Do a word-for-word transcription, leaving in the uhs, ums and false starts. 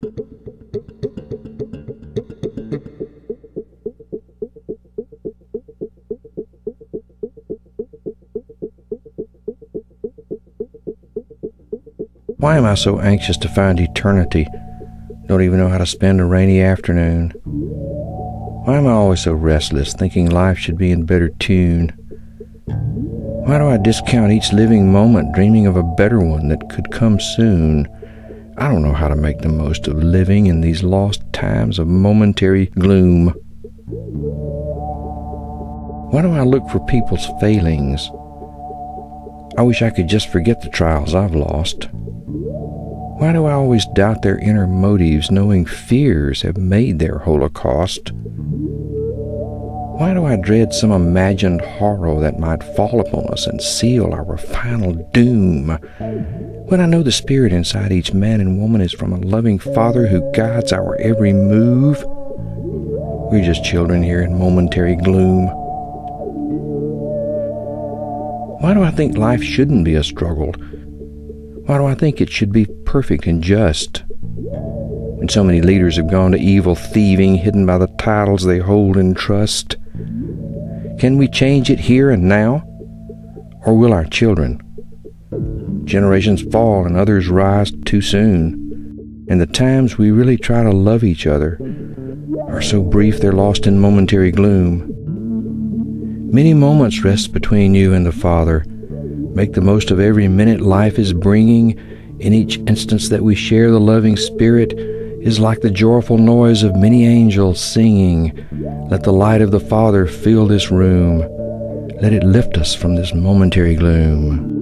Why am I so anxious to find eternity? Don't even know how to spend a rainy afternoon. Why am I always so restless, thinking life should be in better tune? Why do I discount each living moment, dreaming of a better one that could come soon? I don't know how to make the most of living in these lost times of momentary gloom. Why do I look for people's failings? I wish I could just forget the trials I've lost. Why do I always doubt their inner motives, knowing fears have made their holocaust? Why do I dread some imagined horror that might fall upon us and seal our final doom, when I know the spirit inside each man and woman is from a loving Father who guides our every move? We're just children here in momentary gloom. Why do I think life shouldn't be a struggle? Why do I think it should be perfect and just? When so many leaders have gone to evil thieving, hidden by the titles they hold in trust. Can we change it here and now? Or will our children? Generations fall and others rise too soon. And the times we really try to love each other are so brief they're lost in momentary gloom. Many moments rest between you and the Father. Make the most of every minute life is bringing. In each instance that we share the loving Spirit is like the joyful noise of many angels singing. Let the light of the Father fill this room. Let it lift us from this momentary gloom.